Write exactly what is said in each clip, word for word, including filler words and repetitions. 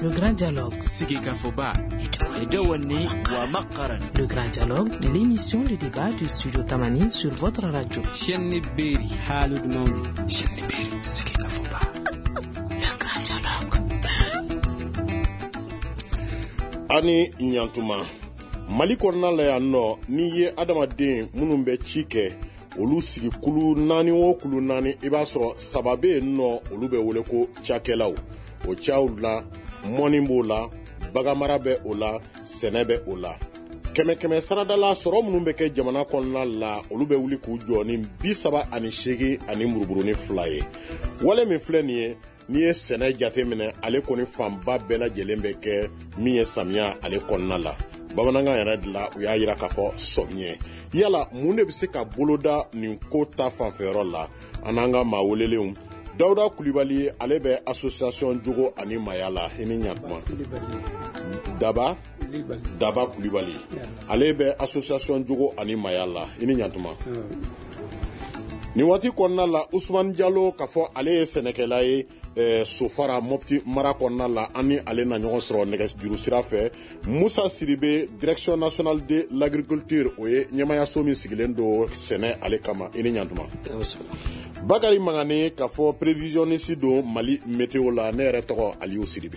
Le grand dialogue. Sigikafoba. Edawani wa makaran. Le grand dialogue, l'émission de débat du studio Tamani sur votre radio. Chenni Beri. Halud Maudi. Chenni Beri. Sigikafoba. Le grand dialogue. Ani Nyantuma. Mali kɔnɔna la yan nɔ n'i ye adamaden minnu bɛ ci kɛ olu sigi kulu naani o kulu naani i b'a sɔrɔ saba bɛ yen nɔ olu bɛ wele ko cakɛlaw o caw la mɔni b'o la baganmara bɛ o la sɛnɛ bɛ o la kɛmɛ kɛmɛ saradala sɔrɔ minnu bɛ kɛ jamana kɔnɔna la olu bɛ wuli k'u jɔ ni bi saba ani seegin ani muruburuni fila ye wale min filɛ nin ye n'i ye sɛnɛ jate minɛ ale kɔni fanba bɛɛ lajɛlen bɛ kɛ min ye samiya ale kɔnɔna la bamanankan yɛrɛ de la u y'a jira k'a fɔ sɔmiɲɛ yala mun de bɛ se ka boloda nin ko ta fanfɛyɔrɔ la an n'an ka maa welelenw Dawuda Kulibali ale bɛ association jogo ani maya la i ni ɲatuma Daba Daba Kulibali ale bɛ association jogo ani maya la i ni ɲatuma nin waati kɔnɔna la Usman Jalo k'a fɔ ale ye sɛnɛkɛla ye Eh, Sofara Mopti Mara kɔnɔna la ani ale na ɲɔgɔn sɔrɔ nɛgɛjuru sira fɛ Musa Siribe direction nationale de l'agriculture o ye ɲɛmayaso min sigilen do sɛnɛ ale kama i ni ɲantuma Bakari Mangane k'a fɔ prévisionniste do Mali météo la ne yɛrɛ tɔgɔ Aliou Siribe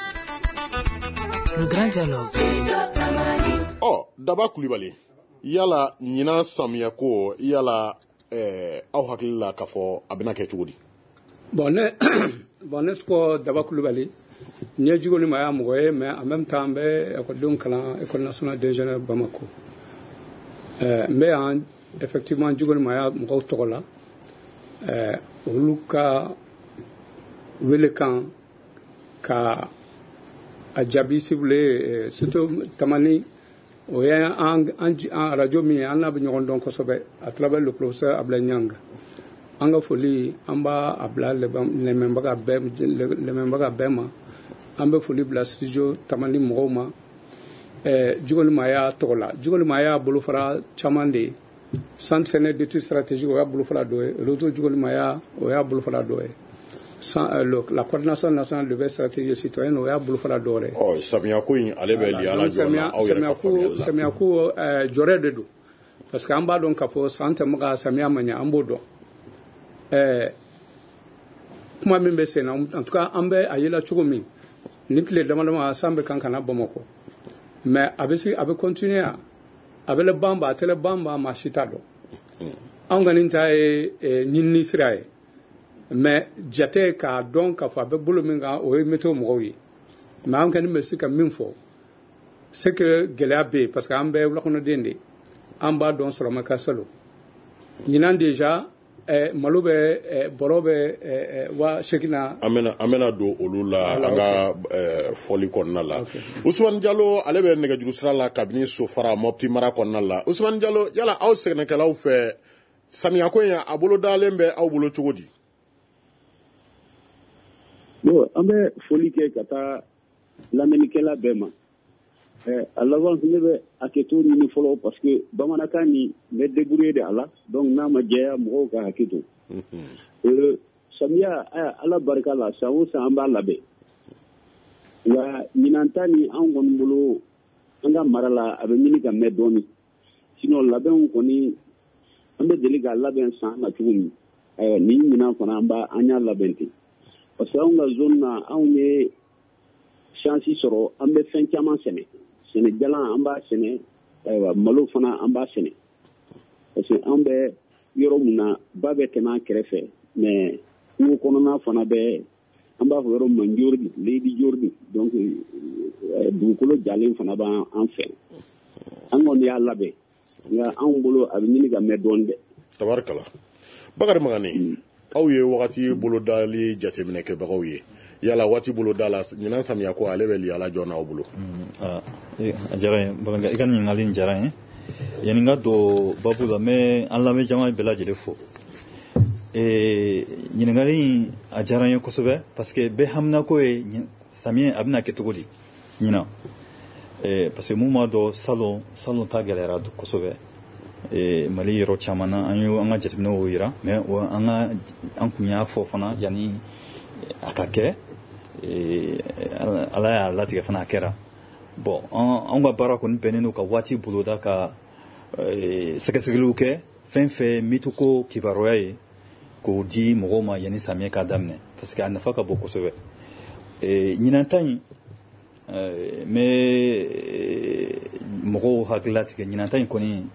Le grand dialogue. Oh Daba Kulibali yala ɲina samiya ko yala eh, aw hakili la k'a fɔ a bɛna kɛ cogo di Bon, ne, bon, ne ko Daba Kulibali, ne jugo ni maya mɔgɔ ye, mais en même temps, n bɛ ekɔlidenw kalan école nationale d'ingénieur Bamako. Euh, n bɛ yan effectivement jugo ni maya mɔgɔw tɔgɔ la, euh, olu ka welekan ka a jaabi si vous voulez, surtout Tamani, o ye an an radio min ye, an n'a bɛ ɲɔgɔn dɔn kosɛbɛ à travers le professeur Ablaye Nianga. An ka foli an b'a a bila lemɛnbaga bɛɛ ma an bɛ foli bila studio Tamani mɔgɔw ma ɛɛ Jugolimaya tɔgɔ la Jugolimaya bolofara caman de ye centre sɛnɛ d'études stratégiques o y'a bolofara dɔ ye réseau Jugolimaya o y'a bolofara dɔ ye la coordination nationale de veille stratégie citoyenne o y'a bolofara dɔ yɛrɛ ye. ɔ samiyako in ale bɛ yala jɔ la aw yɛrɛ ka faamuyali la samiyako ɛɛ jɔrɛ de don parce que an b'a dɔn k'a fɔ san tɛmɛ ka samiya ma ɲɛ an b'o dɔn. Eh, kuma min bɛ sen na en tout cas an bɛ a yela cogo min ni tile dama dama san bɛ kan kana Bamakɔ mais a bɛ se a bɛ continuer a a bɛ ban ba a tɛ ban ba maa si t'a dɔn anw kɔni ta ye ɲinini sira ye mais jate k'a dɔn k'a fɔ a bɛ bolo min kan o ye météo mɔgɔw ye mais an kɔni bɛ se ka min fɔ c'est que gɛlɛya bɛ yen parce que an bɛ wulakɔnɔden de an b'a dɔn sɔrɔma ka salo ɲinan déjà Eh, malo bɛ eh, bɔrɔ bɛ eh, wa sekina amena amena do olu la an ka eh, foli kɔnɔna la okay. Usman Jalo ale bɛ nɛgɛjuru sira la kabini Sofara Mopti Mara kɔnɔna la Usman Jalo yala aw sɛnɛkɛlaw fɛ samiyako in a bolo dalen bɛ aw bolo cogo di bon an bɛ foli kɛ ka taa lamɛnnikɛla bɛɛ ma Eh, à l'avance ne bɛ hakɛto ɲini fɔlɔ parce que bamanankan nin bɛ débrouiller de a la donc n'a ma jɛya mɔgɔw ka hakɛto euh, samiya ala barika la san o san an b'a labɛn nka ɲinan ta ni an kɔni bolo an ka mara la a bɛ ɲini ka mɛn dɔɔnin sinon labɛnw kɔni an bɛ deli ka labɛn san na cogo min ayiwa nin ɲinan fana an b'a an y'a labɛn ten parce que anw ka zone na anw ye chance sɔrɔ an bɛ fɛn caman sɛnɛ sɛnɛ jalan an b'a sɛnɛ ayiwa malo fana an b'a sɛnɛ parce que an bɛ yɔrɔ min na ba bɛ tɛmɛ an kɛrɛfɛ mais kungo kɔnɔna fana bɛ an b'a fɔ yɔrɔ min ma njordi leydi jordi donc dugukolo jalen fana b'an an fɛ an kɔni y'a labɛn nka anw bolo a bɛ ɲini ka mɛn dɔɔnin dɛ tabarikala Bakari Mangane aw ye wagati bolodali jateminɛ kɛbagaw ye yala waati bolo da la ɲinan samiya ko ale bɛ yala jɔn aw bolo a diyara n ye Bakari i ka ɲininkali in diyara n ye yani n ka don babu la n bɛ an lamɛn jama bɛɛ lajɛlen fo ɲininkali in a diyara n ye kosɛbɛ parce que bɛɛ hamina ko ye samiya a bɛna kɛ cogo di ɲinan parce que mun b'a dɔn salon salon ta gɛlɛyara kosɛbɛ Mali yɔrɔ caman na an ye an ka jateminɛw yira mais an ka an kun y'a fɔ fana yani a ka kɛ ala y'a latigɛ fana a kɛra bon an ka baara kɔni bɛnnen don ka waati boloda ka sɛgɛsɛgɛliw kɛ fɛn fɛn mitoko kibaruya ye k'o di mɔgɔw ma yanni samiyɛ k'a daminɛ parce que a nafa ka bon kosɛbɛ ɲinan ta in n bɛ mɔgɔw hakilila tigɛ ɲinan ta in kɔni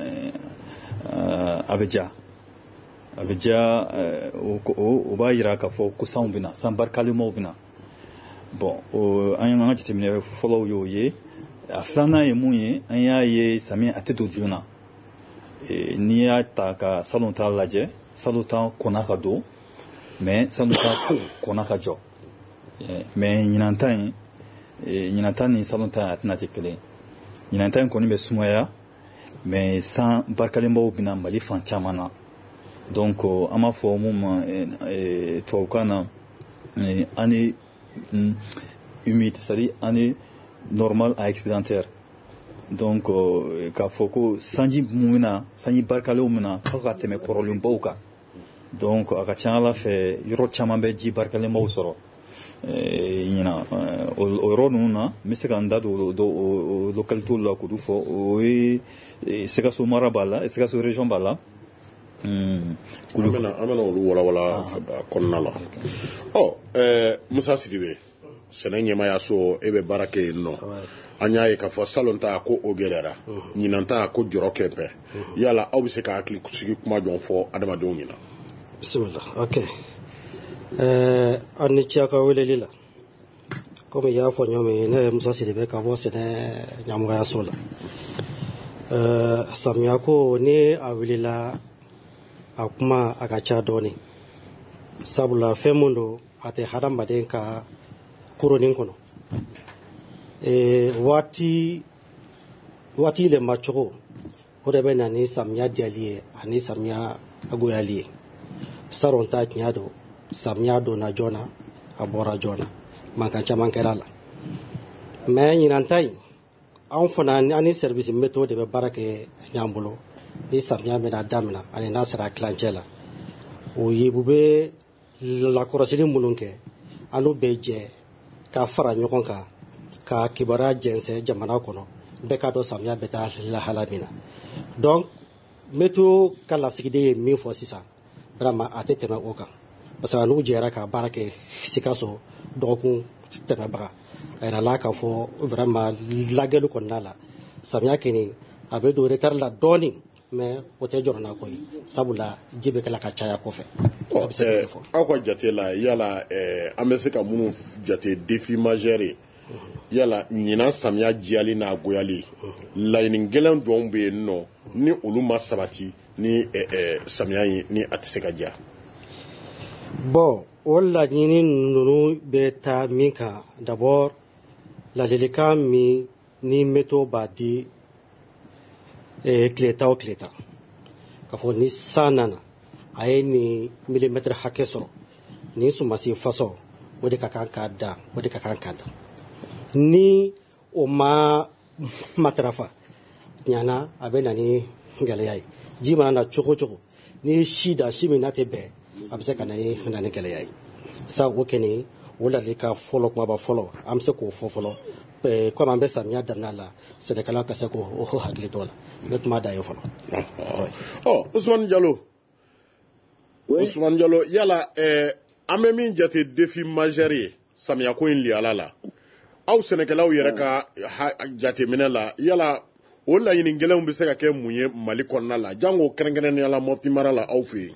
a bɛ diya a bɛ diya o b'a jira k'a fɔ ko sanw bɛna san barikalimaw bɛna bon an ka jateminɛ fɔlɔw y'o ye a filanan ye mun ye an y'a ye samiyɛ a tɛ don joona n'i y'a ta ka salon ta lajɛ salon ta kɔnna ka don mais salon ta kɔnna ka jɔ mais ɲinan ta in ɲinan ta ni salon ta a tɛna tɛ kelen ɲinan ta in kɔni bɛ sumaya mais san barikalenbaw bɛna mali fan caman na donc an b'a fɔ mun ma tubabukan na année humide c'est-à-dire année normale à excédentaire donc k'a fɔ ko sanji mun bɛna sanji barikalenw bɛna fo ka tɛmɛ kɔrɔlenbaw kan donc a ka ca ala fɛ yɔrɔ caman bɛ ji barikalenbaw sɔrɔ ɲina o yɔrɔ ninnu na n bɛ se ka n da don o localité la k'olu fɔ o ye Sikaso mara b'a la Sikaso région b'a la an bɛna olu walawala kɔnɔna la ɔ Musa Sidibe sɛnɛ ɲɛmaayaso e bɛ baara kɛ yen nɔ an y'a ye k'a fɔ salon ta ko o gɛlɛyara ɲinan ta ko jɔrɔ kɛnpɛ yala aw bɛ se ka hakili sigi kuma jɔn fɔ adamadenw ɲɛna bisimila ok an ni ce ka weleli la komi i y'a fɔ ɲɔgɔn min ne ye Musa Sidibe ka bɔ sɛnɛ ɲɛmɔgɔyaso la samiya ko ni a wulila a kuma a ka ca dɔɔni sabula fɛn mun don a tɛ hadamaden ka kurunin kɔnɔ waati waati yɛlɛma cogo o de bɛ na ni samiya diyali ye ani samiya agoyali ye saron ta tiɲɛ don samiya donna joona a bɔra joona mankan caman kɛra a la mais ɲinan ta in anw fana ani service météo de bɛ baara kɛ ɲan bolo ni samiya bɛna daminɛ ani n'a sera tilancɛ la o ye u bɛ lakɔlɔsili minnu kɛ an n'u bɛ jɛ ka fara ɲɔgɔn kan ka kibaruya jɛnsɛn jamana kɔnɔ bɛɛ k'a dɔn samiya bɛ taa lahala min na donc météo ka lasigiden ye min fɔ sisan vraiment a tɛ tɛmɛ o kan parce que n'u jɛra ka baara kɛ Sikaso dɔgɔkun tɛmɛbaga a yirala k'a fɔ vraiment lagɛli kɔnɔna la samiya kɛni a bɛ don retard la dɔɔni mais o tɛ jɔrɔna ko ye sabula ji bɛ kɛla ka caya kɔfɛ aw ka jate la yala an bɛ se ka minnu jate défi majeur ye yala ɲinan samiya diyali n'a goyali laɲini gɛlɛn jɔnw bɛ yen nɔ ni olu ma sabati ni samiya ye ni a tɛ se ka diya bon o laɲini ninnu bɛ taa min kan d'abord ladilikan min ni météo b'a di tileta o tileta k'a fɔ ni san nana a ye nin milimètre hakɛ sɔrɔ ni sumansi fasɔn o de ka kan k'a dan o de ka kan k'a dan ni o ma matarafa ɲana a bɛ na ni gɛlɛya ye ji mana na cogo o cogo ni si da si min n'a tɛ bɛn a bɛ se ka na ni gɛlɛya ye sa o kɛni o ladilikan fɔlɔ kumaba fɔlɔ an bɛ se k'o fɔ fɔlɔ comme an bɛ samiya daminɛ la sɛnɛkɛlaw ka se k'o hakili to la n bɛ kuma da ye fɔlɔ. ɔ Usumani Jalo Usumani Jalo yala an bɛ min jate défi majeur ye samiya ko in liyala la aw sɛnɛkɛlaw yɛrɛ ka jateminɛ la yala o laɲini gɛlɛnw bɛ se ka kɛ mun ye Mali kɔnɔna la jango kɛrɛnkɛrɛnnenya la Mopti mara la aw fɛ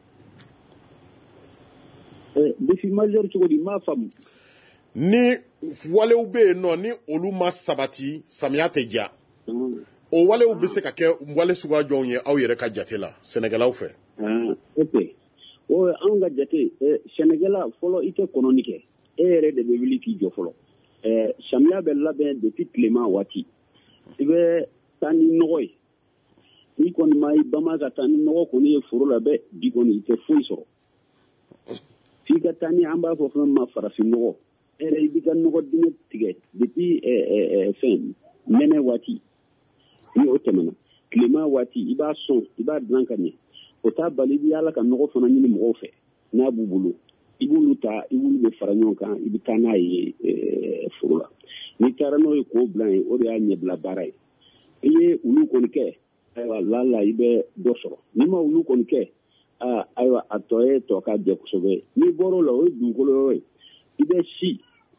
yen. défi majeur cogo di m'a faamu. ni walew bɛ yen nɔ ni olu ma sabati samiya tɛ diya o walew bɛ se ka kɛ wale suguya jɔnw ye aw yɛrɛ ka jate la sɛnɛkɛlaw fɛ. ok o anw ka jate sɛnɛkɛla fɔlɔ i tɛ kɔnɔni kɛ e yɛrɛ de bɛ wuli k'i jɔ fɔlɔ samiya bɛ labɛn depuis tilema waati i bɛ taa ni nɔgɔ ye n'i kɔni ma i bama ka taa ni nɔgɔ kɔni ye foro la bɛ bi kɔni i tɛ foyi sɔrɔ f'i ka taa ni an b'a fɔ fɛn ma farafin nɔgɔ e yɛrɛ i b'i ka nɔgɔ dingɛ tigɛ depuis fɛn nɛnɛ waati ni o tɛmɛna tilema waati i b'a sɔn i b'a dilan ka ɲɛ o t'a bali i bɛ ala ka nɔgɔ fana ɲini mɔgɔw fɛ n'a b'u bolo i b'olu ta i b'olu de fara ɲɔgɔn kan i bɛ taa n'a ye foro la n'i taara n'o ye k'o bila yen o de y'a ɲɛbila baara ye i ye olu kɔni kɛ ayiwa lala i bɛ dɔ sɔrɔ n'i ma olu kɔni kɛ aa ayiwa a tɔ ye tɔ ka jɛ kosɛbɛ n'i bɔra o la o ye dugukolo yɔrɔ ye i bɛ si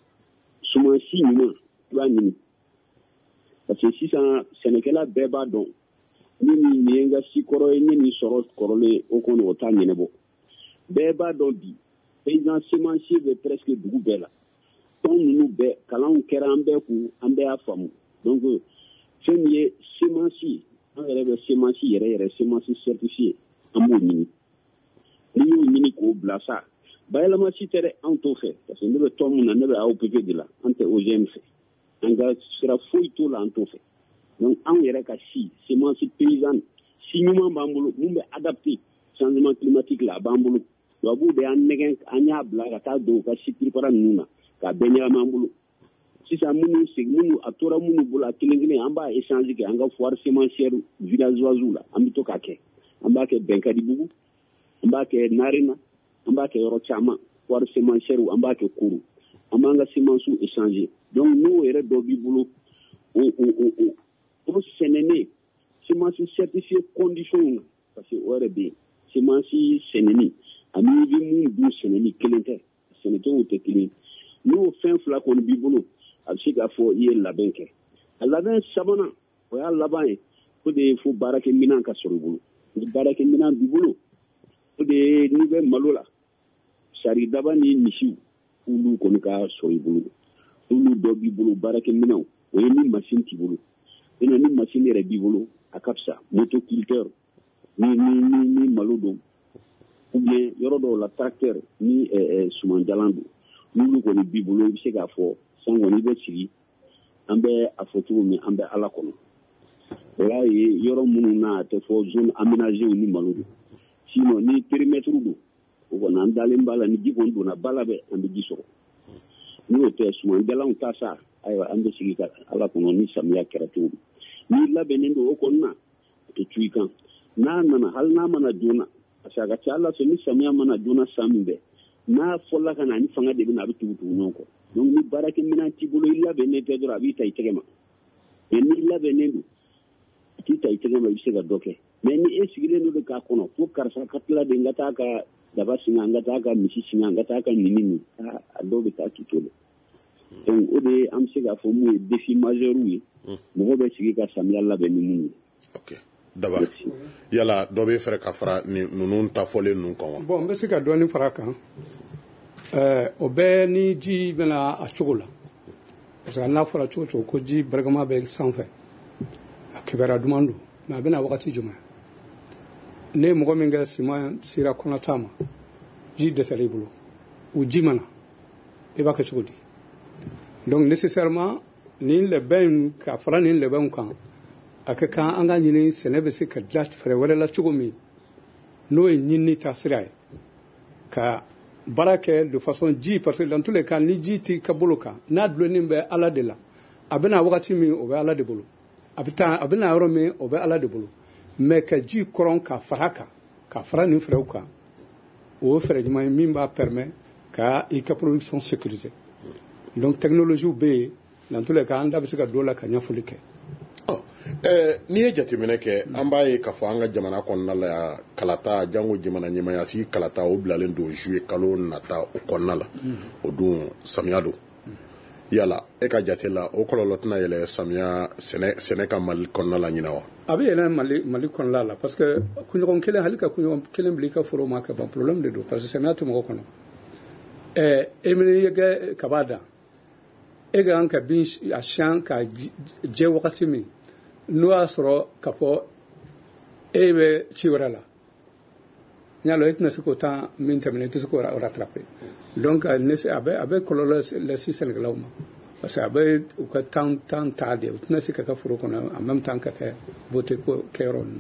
suman si ɲuman i b'a ɲini parce que sisan sɛnɛkɛla bɛɛ b'a dɔn ni nin ye n ka si kɔrɔ ye ni nin sɔrɔ kɔrɔlen o kɔni o t'a ɲɛnabɔ bɛɛ b'a dɔn bi paysan semencier bɛ presque dugu bɛɛ la tɔn ninnu bɛɛ kalanw kɛra an bɛɛ kun an bɛɛ y'a faamu donc fɛn min ye semenci an yɛrɛ bɛ semenci yɛrɛ yɛrɛ semenci certifié an b'o ɲini n'i y'o ɲini k'o bila sa bayɛlɛma si tɛ dɛ anw t'o fɛ parce que ne bɛ tɔn min na ne bɛ A O P P de la an tɛ O G M fɛ an ka sira foyi t'o la an t'o fɛ donc anw yɛrɛ ka si semenci paysanne si ɲuman b'an bolo mun bɛ adapté changement climatique la a b'an bolo tubabuw de y'an nɛgɛn an y'a bila ka taa don u ka si prépara ninnu na k'a bɛɛ ɲagami an bolo sisan minnu sigi minnu a tora minnu bolo a kelen kelen an b'a échange kɛ an ka foire sémencière villageoise la an bɛ to k'a kɛ an b'a kɛ Bɛnkadibugu an b'a kɛ Narena an b'a kɛ yɔrɔ caman foire sémencière an b'a kɛ Koro an b'an ka semence échanger donc n'o yɛrɛ dɔ b'i bolo o o o o o sɛnɛnen semence certifié condition na parce que o yɛrɛ bɛ yen semence sɛnɛni ani i bɛ mun dun sɛnɛni kelen tɛ sɛnɛcogo tɛ kelen n'o fɛn fila kɔni b'i bolo a bɛ se k'a fɔ i ye labɛn kɛ a labɛn sabanan o y'a laban ye o de ye fo baarakɛminɛn ka sɔrɔ i bolo ni baarakɛminɛn b'i bolo o de ye n'i bɛ malo la saridaba ni misiw olu kɔni ka sɔrɔ i bolo olu dɔ b'i bolo baarakɛminɛnw o ye ni machine t'i bolo i na ni machine yɛrɛ b'i bolo a ka fisa motoculteur ni ni ni ni malo don ou bien yɔrɔ dɔw la tracteur ni sumanjalan don n'olu kɔni b'i bolo i bɛ se k'a fɔ san kɔni i bɛ sigi an bɛ a fɔ cogo min an bɛ ala kɔnɔ o y'a ye yɔrɔ minnu na a tɛ fɔ zone aménagée ni malo don sinon ni périmètre don o kɔni an dalen b'a la ni ji kɔni donna ba la bɛ an bɛ ji sɔrɔ n'o tɛ sumanjalanw ta sa ayiwa an bɛ sigi ka ala kɔnɔ ni samiya kɛra cogo min n'i labɛnnen don o kɔni na a tɛ cu i kan n'a nana hali n'a mana joona parce que a ka ca ala fɛ ni samiya mana joona san min bɛɛ n'a fɔla ka na ni fanga de bɛ na a bɛ tugu tugu ɲɔgɔn kɔ donc ni baarakɛminɛn t'i bolo i labɛnnen tɛ dɔrɔn a b'i ta i tɛgɛ ma mais n'i labɛnnen don a t'i ta i tɛgɛ ma i bɛ se ka dɔ kɛ mais ni e sigilen don de k'a kɔnɔ fo karisa ka tila de n ka taa ka daba singa n ka taa ka misi singa n ka taa ka nini nin a dɔw bɛ taa k'i to la donc o de ye an bɛ se k'a fɔ mun ye défi majeur ye mɔgɔ bɛ sigi ka samiya labɛn ni mun ye. ok daba yala dɔ bɛ fɛrɛ ka fara ninnu ta fɔlen ninnu kan wa. bon n bɛ se ka dɔɔni fara a kan ɛɛ o bɛɛ ni ji bɛna a cogo la parce que n'a fɔra cogo o cogo ko ji barikama bɛ sanfɛ a kibaruya duman don mais a bɛna wagati jumɛn ne mɔgɔ min kɛ siman sera kɔnɔta ma ji dɛsɛra i bolo o ji mana i b'a kɛ cogo di donc nécessairement nin labɛn ka fara nin labɛnw kan a ka kan an ka ɲini sɛnɛ bɛ se ka dilan fɛɛrɛ wɛrɛ la cogo min n'o ye ɲinini ta sira ye ka baara kɛ de façon ji parce que dans tous les cas ni ji t'i ka bolo kan n'a dulonnen bɛ ala de la a bɛna wagati min o bɛ ala de bolo a bɛ taa a bɛna yɔrɔ min o bɛ ala de bolo mais ka ji kɔrɔn ka fara kan ka fara nin fɛɛrɛw kan o ye fɛɛrɛ ɲuman ye min b'a permet ka i ka production sécuriser donc technologie bɛ yen dans tous les cas an da bɛ se ka don la ka ɲɛfɔli kɛ. n'i ye jateminɛ kɛ an b'a ye k'a fɔ an ka jamana kɔnɔna la yan kalata jango jamana ɲɛmaaya sigi kalata o bilalen don juillet kalo nata o kɔnɔna la o don samiya don yala e ka jate la o kɔlɔlɔ tɛna yɛlɛ samiya sɛnɛ sɛnɛ ka Mali kɔnɔna la ɲina wa. a bɛ yɛlɛ Mali Mali kɔnɔna la parce que kunɲɔgɔn kelen hali ka kunɲɔgɔn kelen bila i ka foro ma ka ban problème de don parce que samiya tɛ mɔgɔ kɔnɔ ɛɛ e min ye kɛ kaba dan e ka kan ka bin a siyan ka jɛ wagati min n'o y'a sɔrɔ k'a fɔ e bɛ ci wɛrɛ la n y'a dɔn e tɛna se k'o temps min tɛmɛna i tɛ se k'o rattraper donc a bɛ a bɛ kɔlɔlɔ lase sɛnɛkɛlaw ma parce que a bɛ u ka temps temps ta de u tɛna se ka kɛ foro kɔnɔ en même temps ka kɛ beauté ko kɛyɔrɔ ninnu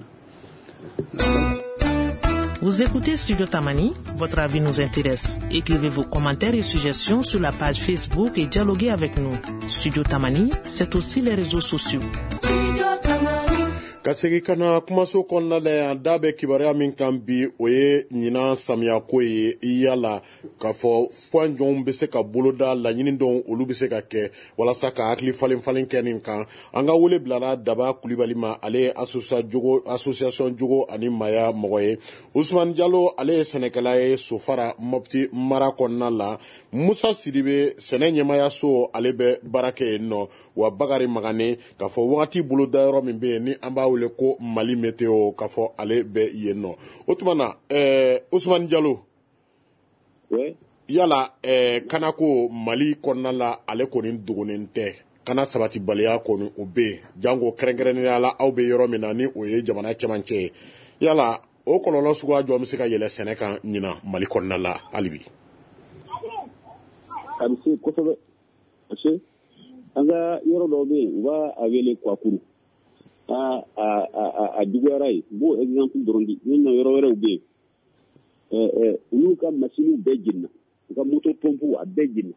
na. Vous écoutez Studio Tamani, votre avis nous intéresse. Écrivez vos commentaires et suggestions sur la page Facebook et dialoguez avec nous. Studio Tamani, c'est aussi les réseaux sociaux. ka segi kana kumaso kɔnɔna la yan da bɛ kibaruya min kan bi o ye ɲinan samiya ko ye yala k'a fɔ fɛn jɔnw bɛ se ka boloda laɲini dɔw olu bɛ se ka kɛ walasa ka hakili falen falen kɛ nin kan an ka wele bilara Daba Kulibali ma ale ye association jogo ani maya mɔgɔ ye Usman Jalo ale ye sɛnɛkɛla ye Sofara Mopti mara kɔnɔna la Musa Sidibe sɛnɛ ɲɛmayaso ale bɛ baara kɛ yen nɔ wa Bakari Magane k'a fɔ wagati boloda yɔrɔ min bɛ yen ni an b'a wele ko Mali Meteo k'a fɔ ale bɛ yen nɔ o tuma na ɛɛ Usman Jalo ouais yala ɛɛ kanako Mali kɔnɔna la ale kɔni dogonen tɛ kana sabati baliya kɔni o bɛ yen jango kɛrɛnkɛrɛnnenya la aw bɛ yɔrɔ min na ni o ye jamana cɛmancɛ ye yala o kɔlɔlɔ suguya jɔn bɛ se ka yɛlɛ sɛnɛ kan ɲina Mali kɔnɔna la hali bi a bɛ se kosɛbɛ parce que an ka yɔrɔ dɔw bɛ yen u b'a a wele Kwakuru a a a a juguyara yen n b'o exemple dɔrɔn di ni na yɔrɔ wɛrɛw bɛ yen ɛɛ ɛɛ olu ka machine bɛɛ jenina u ka moto pompe a bɛɛ jenina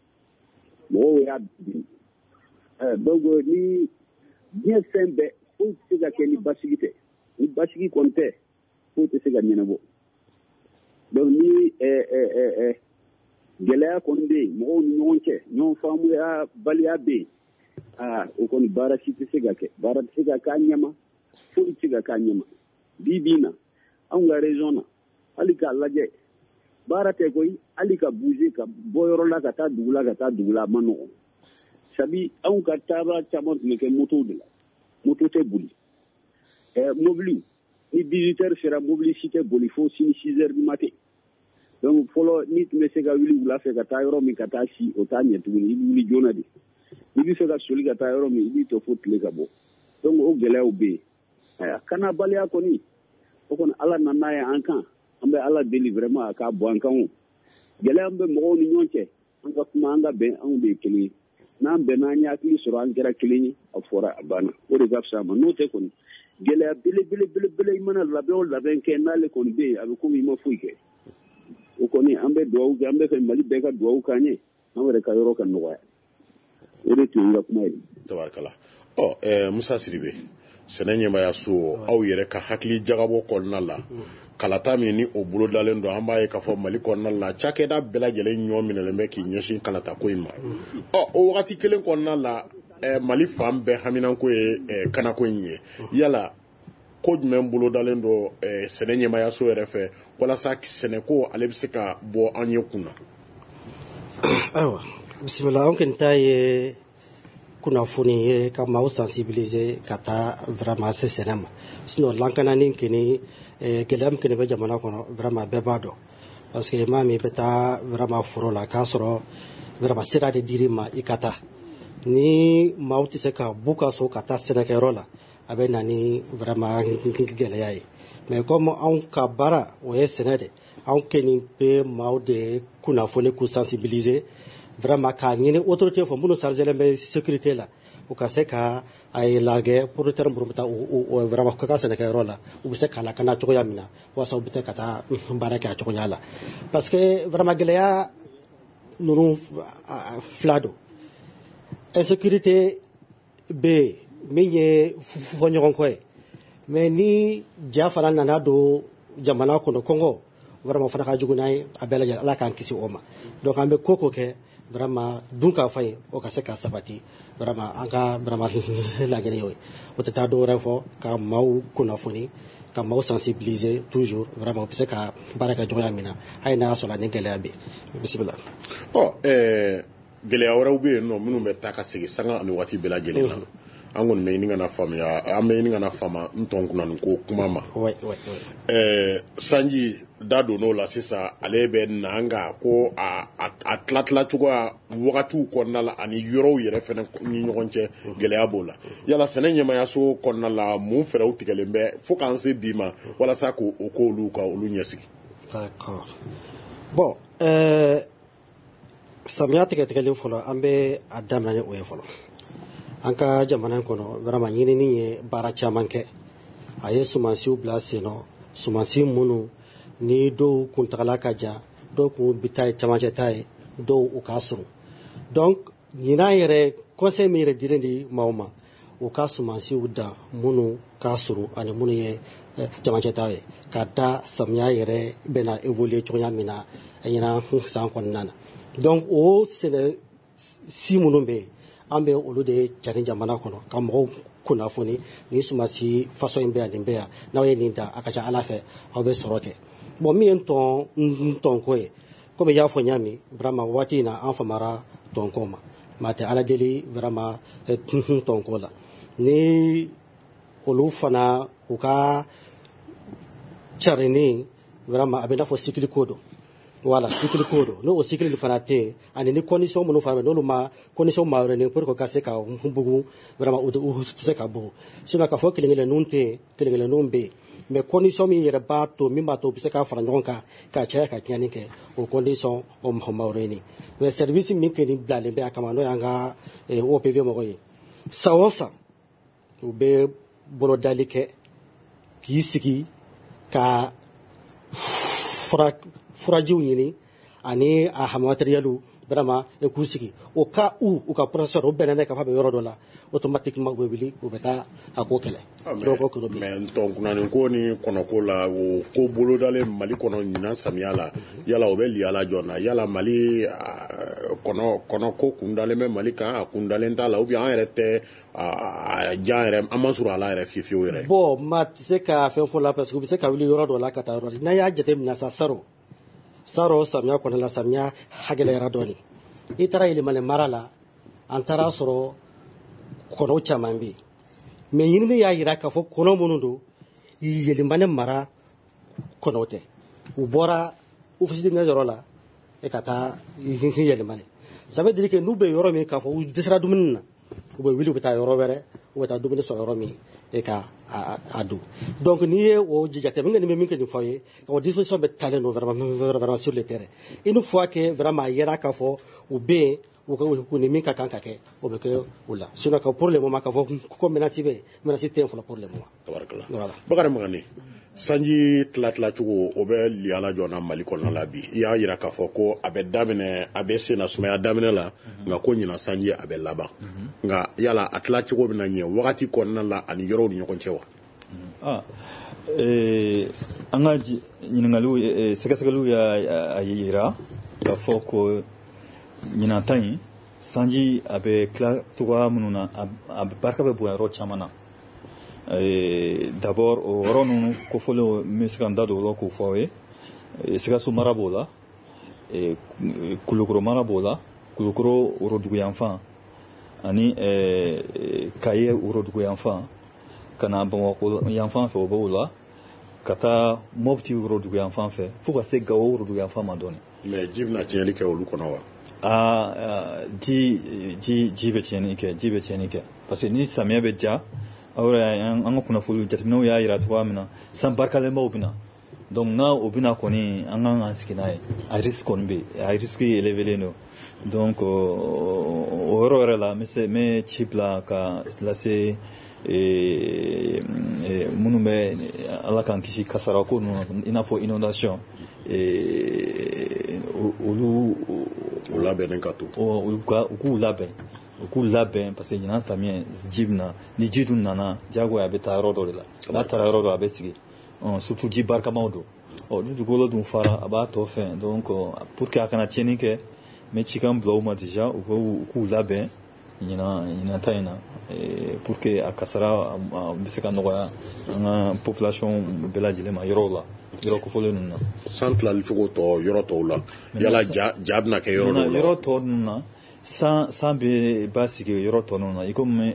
mɔgɔw y'a bin ɛɛ donc ni diɲɛ fɛn bɛɛ foyi tɛ se ka kɛ ni basigi tɛ ni basigi kɔni tɛ foyi tɛ se ka ɲɛnabɔ donc ni ɛɛ ɛɛ ɛɛ gɛlɛya kɔni bɛ yen mɔgɔw ni ɲɔgɔn cɛ ɲɔgɔn faamuya baliya bɛ yen aa o kɔni baara si tɛ se ka kɛ baara tɛ se ka k'a ɲɛma foyi tɛ se ka k'a ɲɛma bi bi in na anw ka région na hali k'a lajɛ baara tɛ koyi hali ka bouger ka bɔ yɔrɔ la ka taa dugu la ka taa dugu la a ma nɔgɔn sabi anw ka taaba caman tun bɛ kɛ moto de la moto tɛ boli ɛɛ mobili ni dix-huit heures sera mobili si tɛ boli fo sini six heures du matin donc fɔlɔ ni tun bɛ se ka wuli wula fɛ ka taa yɔrɔ min ka taa si o t'a ɲɛ tuguni i bɛ wuli joona de i bɛ fɛ ka soli ka taa yɔrɔ min i b'i to fo tile ka bɔ donc o gɛlɛyaw bɛ yen a kannabaliya kɔni o kɔni ala nana ye an kan an bɛ ala deli vraiment a k'a bɔ an kan o gɛlɛya min bɛ mɔgɔw ni ɲɔgɔn cɛ an ka kuma an ka bɛn anw de ye kelen ye n'an bɛnna an ye hakili sɔrɔ an kɛra kelen ye a fɔra a banna o de ka fisa a ma n'o tɛ kɔni gɛlɛya belebele belebele i mana labɛn o labɛn kɛ n'ale kɔni bɛ yen a bɛ komi i ma foyi kɛ o kɔni an bɛ dugawu kɛ an bɛ fɛ Mali bɛɛ ka dugawu k'an ye an yɛrɛ ka yɔrɔ ka nɔgɔya o de tun ye n ka kuma ye. tabarikala ɔ ɛɛ Musa Sidibe sɛnɛ ɲɛmayaso aw yɛrɛ ka hakili jagabɔ kɔnɔna la kalata min ni o bolo dalen don an b'a ye k'a fɔ Mali kɔnɔna la cakɛda bɛɛ lajɛlen ɲɔ minɛlen bɛ k'i ɲɛsin kalata ko in ma ɔ o wagati kelen kɔnɔna la ɛɛ Mali fan bɛɛ haminanko ye ɛɛ kanako in ye yala ko jumɛn bolo dalen don ɛɛ sɛnɛ ɲɛmayaso yɛrɛ fɛ walasa sɛnɛko ale bɛ se ka bɔ an ye kunna. ayiwa bisimila an kɔni ta ye kunnafoni ye ka maaw sensibiliser ka taa vraiment se sɛnɛ ma sinon lakanani kɔni gɛlɛya min kɔni bɛ jamana kɔnɔ vraiment bɛɛ b'a dɔn parce que maa min bɛ taa vraiment foro la k'a sɔrɔ vraiment sira de dir'i ma i ka taa ni maaw tɛ se ka b'u ka so ka taa sɛnɛkɛyɔrɔ la a bɛ na ni vraiment gɛlɛya ye mais comme anw ka baara o ye sɛnɛ de anw kɔni bɛ maaw de kunnafoni k'u sensibiliser vraiment k'a ɲini autorité fɔ minnu chargélen bɛ sécurité la u ka se ka a ye lajɛ producteur minnu bɛ taa o vraiment ka sɛnɛkɛyɔrɔ la u bɛ se k'a lakana cogoya min na walasa u bɛ se ka taa baara kɛ a cogoya la parce que vraiment gɛlɛya ninnu fila don insécurité bɛ yen min ye fɔɲɔgɔnkɔ ye mais ni ja fana nana don jamana kɔnɔ kɔngɔ vraiment fana ka jugu n'a ye a bɛɛ lajɛlen ala k'an kisi o ma donc an bɛ ko ko kɛ vraiment dun ka fa ye o ka se ka sabati vraiment an ka vraiment laɲini ye o ye o tɛ taa dɔwɛrɛ fɔ ka maaw kunnafoni ka maaw sensibiliser toujours vraiment o bɛ se ka baara kɛ cogoya min na hali n'a y'a sɔrɔ ni gɛlɛya bɛ yen bisimila. ɔ ɛɛ gɛlɛya wɛrɛw bɛ yen nɔ minnu bɛ taa ka segin sanga ani waati bɛɛ lajɛlen na an kɔni bɛ ɲini ka na faamuya an bɛ ɲini ka na faama n tɔn kunna nin ko kuma ma ɛɛ sanji da donn'o la sisan ale bɛ na an kan ko a a tila tila cogoya wagatiw kɔnɔna la ani yɔrɔw yɛrɛ fana ni ɲɔgɔn cɛ gɛlɛya b'o la yala sɛnɛ ɲɛmayaso kɔnɔna la mun fɛɛrɛw tigɛlen bɛ fo k'an se bi ma walasa k'o ko olu ka olu ɲɛsigi. d'accord bon ɛɛ samiya tigɛtigɛlen fɔlɔ an bɛ a daminɛ ni o ye fɔlɔ. an ka jamana in kɔnɔ vraiment ɲinini ye baara caman kɛ a ye sumansiw bila sen nɔ sumansi minnu ni dɔw kuntagala ka jan dɔw kun bi ta ye camancɛ ta ye dɔw u ka surun donc ɲinan yɛrɛ conseil min yɛrɛ dilen di maaw ma u ka sumansiw dan minnu ka suru ani minnu ye jamacɛtaw ye ka da samiya yɛrɛ bɛna évoluer cogoya min na a ɲɛna san kɔnɔna na donc o sɛnɛ si minnu bɛ yen an bɛ olu de cari jamana kɔnɔ ka mɔgɔw kunnafoni ni sumansi façon in bɛ yan nin bɛ yan n'aw ye nin da a ka ca ala fɛ aw bɛ sɔrɔ kɛ bon min ye tɔn tɔnko ye komi y'a fɔ n y'a min vraiment waati in na an famara tɔnko ma maa tɛ ala deli vraiment tɔnko la ni olu fana u ka carini vraiment a bɛ n'a fɔ cycle ko don voilà cycle ko don n'o cycle fana tɛ yen ani ni condition minnu fana bɛ n'olu ma condition ma yɔrɔ ni pour que ka se ka bugu vraiment u tɛ se ka bugu sinon k'a fɔ kelen-kelenninw tɛ yen kelen-kelenninw bɛ yen mais condition min yɛrɛ b'a to min b'a to u bɛ se k'a fara ɲɔgɔn kan ka caya ka tiɲɛni kɛ o condition o ma yɔrɔ nin mais service min kɔni bilalen bɛ a kama n'o y'an ka O P V mɔgɔ ye san o san u bɛ bolodali kɛ k'i sigi ka fura furajiw ɲini ani a matériel vraiment k'u sigi o ka u u ka processeur o bɛnna ka fa bɛ yɔrɔ dɔ la automatiquement u bɛ wuli u bɛ taa a ko kɛlɛ mais ntɔnkunnani ko ni kɔnɔko la o ko bolodalen Mali kɔnɔ ɲinan samiya la yala o bɛ liyala jɔn na yala Mali kɔnɔ kɔnɔko kundalen bɛ Mali kan a kundalen t'a la ou bien an yɛrɛ tɛ a jan yɛrɛ an ma sɔrɔ a la yɛrɛ fiyewu yɛrɛ bon ma tɛ se ka fɛn fɔ la parce que u bɛ se ka wuli yɔrɔ dɔ la ka taa yɔrɔ la n'an y'a jateminɛ sa saro saro samiya kɔnɔ la samiya hakɛlɛyara dɔɔnin i taara Yɛlɛmani mara la an taara sɔrɔ kɔnɔw caman bɛ yen mais ɲinini y'a jira k'a fɔ kɔnɔ minnu don Yɛlɛmani mara kɔnɔw tɛ u bɔra office de yɔrɔ la e ka taa Yɛlɛmani ça veut dire que n'u bɛ yɔrɔ min k'a fɔ u dɛsɛra dumuni na u bɛ wuli u bɛ taa yɔrɔ wɛrɛ u bɛ taa dumuni sɔrɔ yɔrɔ min e ka a dun donc n'i ye o jateminɛ nin bɛ min kɛ nin fɔ ye o disposition bɛ talen don vraiment vraiment sur le terrain une fois que vraiment a yera k'a fɔ u bɛ yen u ni min ka kan ka kɛ o bɛ kɛ o la sinon ka pour le moment k'a fɔ ko menace bɛ yen menace tɛ yen fɔlɔ pour le moment. tabarikala voilà Bakari Magane sanji tila tila cogo o bɛ liyala jɔn na Mali kɔnɔna la bi i y'a jira k'a fɔ ko a bɛ daminɛ a bɛ sen na sumaya daminɛ la nka ko ɲinan sanji a bɛ laban nka yala a tila cogo bɛ na ɲɛ wagati kɔnɔna la ani yɔrɔw ni ɲɔgɔn cɛ wa. ah eh an ka ɲininkaliw sɛgɛsɛgɛliw y'a yira k'a fɔ ko ɲinan ta in sanji a bɛ tila cogoya minnu na a barika bɛ bonya yɔrɔ caman na. D'abord o yɔrɔ ninnu kofɔlen n bɛ se ka n da don o la k'o fɔ aw ye Sikaso mara b'o la Kulukoro mara b'o la Kulukoro worodugu yanfan ani Kaye worodugu yanfan ka na Bamakɔ yanfan fɛ o b'o la ka taa Mopti worodugu yanfan fɛ fo ka se Gawo worodugu yanfan ma dɔɔnin. mais ji bɛna tiɲɛli kɛ olu kɔnɔ wa. aa ji ji ji bɛ tiɲɛni kɛ ji bɛ tiɲɛni kɛ parce que ni samiya bɛ ja awra an ka kunnafoni jateminɛw y'a jira cogoya min na san barikalenbaw bɛ na donc n'a o bɛna kɔni an kan k'an sigi n'a ye a risque kɔni bɛ yen a risque élevé don donc o yɔrɔ yɛrɛ la n bɛ ci bila ka lase minnu bɛ ala k'an kisi kasara ko ninnu i n'a fɔ inondation olu u labɛnnen ka to u k'u labɛn u k'u labɛn parce que ɲinan samiyɛ ji bɛ na ni ji dun nana diyagoya a bɛ taa yɔrɔ dɔ de la n'a taara yɔrɔ dɔ a bɛ sigi surtout ji barikamaw don ni dugukolo dun fara a b'a tɔ fɛn donc pour que a kana tiɲɛni kɛ n bɛ cikan bila u ma déjà u k'u labɛn ɲinan ta in na pour que a kasara bɛ se ka nɔgɔya an ka population bɛɛ lajɛlen ma yɔrɔw la yɔrɔ kofɔlen ninnu na. san tilali cogo tɔ yɔrɔ tɔw la yala ja bɛna kɛ yɔrɔ dɔw la. yɔrɔ tɔ ninnu na san san bɛ ba sigi yɔrɔ tɔ ninnu na i komi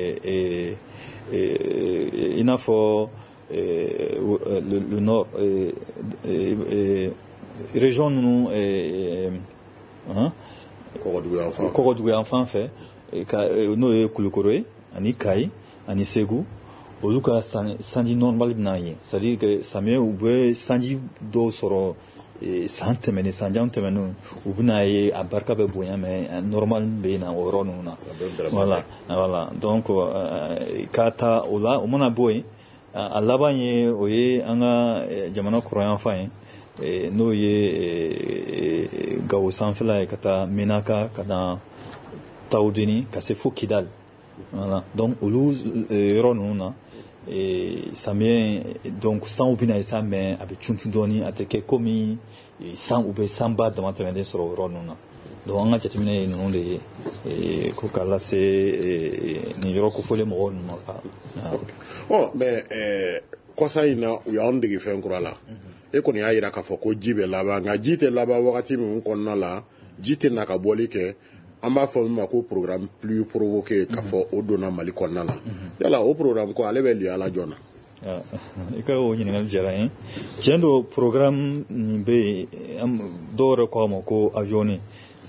i n'a fɔ le nord région ninnu kɔgɔdugu yan fan fɛ n'o ye Kulukoro ye ani Kayi ani Segu olu ka sanji normal bɛna ye c'est à dire que samiyɛ u bɛ sanji dɔw sɔrɔ san tɛmɛnen sanjan tɛmɛnen u bɛna ye a barika bɛ bonya mais normal bɛ yen na o yɔrɔ ninnu na voilà voilà donc k'a ta o la o mana bɔ yen a laban ye o ye an ka jamana kɔrɔyanfan ye n'o ye Gawo sanfɛla ye ka taa Menaka ka na Tawudeni ka se fo Kidali Voilà. Donc olu yɔrɔ ninnu na samiyɛ donc sanw bɛna sa mais a bɛ cuntu dɔɔni a tɛ kɛ komi san u bɛ sanba dama tɛmɛnen sɔrɔ yɔrɔ ninnu na. Donc an ka jateminɛ ye ninnu de ye ko k'a lase nin yɔrɔ kofɔlen mɔgɔw ninnu ma. Ɔ mais kɔsa in na u y'anw dege fɛn kura la e kɔni y'a jira k'a fɔ ko ji bɛ laban nka ji tɛ laban wagati min kɔnɔna la ji tɛ na ka bɔli kɛ an b'a fɔ min ma ko programme plus provoqué k'a fɔ o donna Mali kɔnɔna la yala o programme ko ale bɛ liya la jɔna. I ka o ɲininkali diyara n ye tiɲɛ don programme nin bɛ yen dɔw yɛrɛ k'a ma ko avion an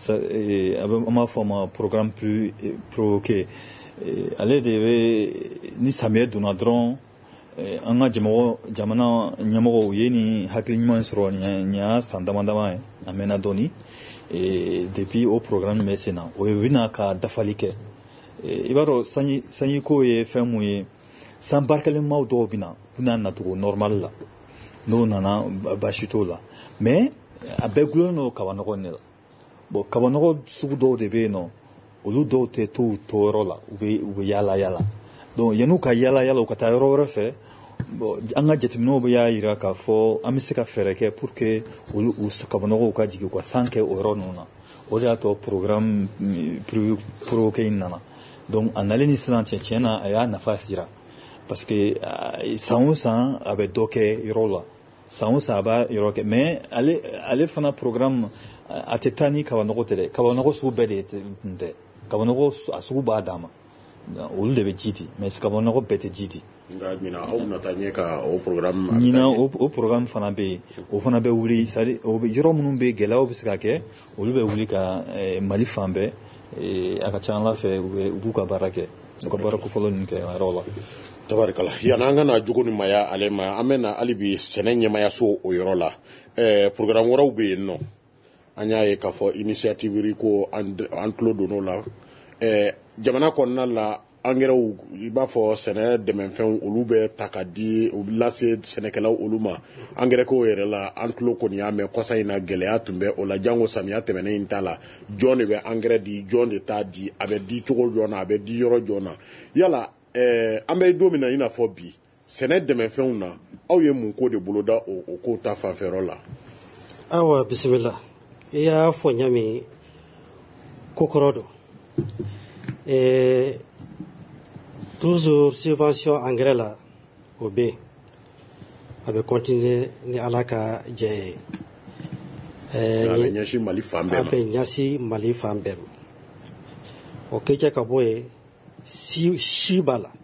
b'a fɔ o ma programme plus provoqué ale de bɛ ni samiyɛ donna dɔrɔn an ka jamana ɲɛmɔgɔw ye nin hakili ɲuman sɔrɔ nin y'a san dama dama ye a mɛnna dɔɔni depuis o programme bɛ sen na o bɛna ka dafali kɛ i b'a dɔn sanjiko ye fɛn mun ye san barikɛlenmaw dɔw bɛna u bɛna nacogo normal la n'o nana baasi t'o la mais a bɛɛ gulonnen don kabanɔgɔ de la bon kabanɔgɔ sugu dɔw de bɛ yen nɔ olu dɔw tɛ to u tɔyɔrɔ la u bɛ u bɛ yaala yaala donc yan'u ka yaala yaala u ka taa yɔrɔ wɛrɛ fɛ bon an ka jateminɛw bɛ y'a jira k'a fɔ an bɛ se ka fɛɛrɛ kɛ pour que olu u kabanɔgɔw ka jigin u ka san kɛ o yɔrɔ ninnu na o de y'a to programme provoqué in nana donc a nalen ni sisan cɛ tiɲɛ na a y'a nafa sira parce que san o san a bɛ dɔ kɛ yɔrɔ la san o san a b'a yɔrɔ kɛ mais ale ale fana programme a tɛ taa ni kabanɔgɔ tɛ dɛ kabanɔgɔ sugu bɛɛ de tɛ kabanɔgɔ a sugu b'a dan ma olu de bɛ ji di mais kabanɔgɔ bɛɛ tɛ ji di. nka ɲina aw bɛna taa ɲɛ ka o programme. ɲina o programme fana bɛ yen o fana bɛ wuli c'est à dire o bɛ yɔrɔ minnu bɛ gɛlɛyaw bɛ se ka kɛ olu bɛ wuli ka Mali fan bɛɛ a ka ca Ala fɛ u b'u ka baara kɛ u ka baara kofɔlɔ ninnu kɛ yɔrɔ la. tabarikala yan'an ka na jogo ni maya ale ma an bɛ na hali bi sɛnɛ ɲɛmayaso o yɔrɔ la programme wɛrɛw bɛ yen nɔ an y'a ye k'a fɔ initiative ko an tulo donn'o la jamana kɔnɔna la engrais i b'a fɔ sɛnɛ dɛmɛfɛnw olu bɛ ta ka di u lase sɛnɛkɛlaw olu ma engrais ko yɛrɛ la an tulo kɔni y'a mɛn kɔsa in na gɛlɛya tun bɛ o la jango samiya tɛmɛnen in ta la jɔn de bɛ engrais di jɔn de t'a di a bɛ di cogo jɔn na a bɛ di yɔrɔ jɔn na yala an bɛ don min na i n'a fɔ bi sɛnɛ dɛmɛfɛnw na aw ye mun ko de boloda o ko ta fanfɛyɔrɔ la. awa bisimila i y'a fɔ ɲami ko kɔrɔ don eh, toujours subvention engrais la o bɛ yen a bɛ continuer ni ala ka jɛ ye a bɛ ɲɛsin Mali fan bɛɛ ma a bɛ ɲɛsin Mali fan bɛɛ ma o kɛcɛ ka bɔ yen si si b'a la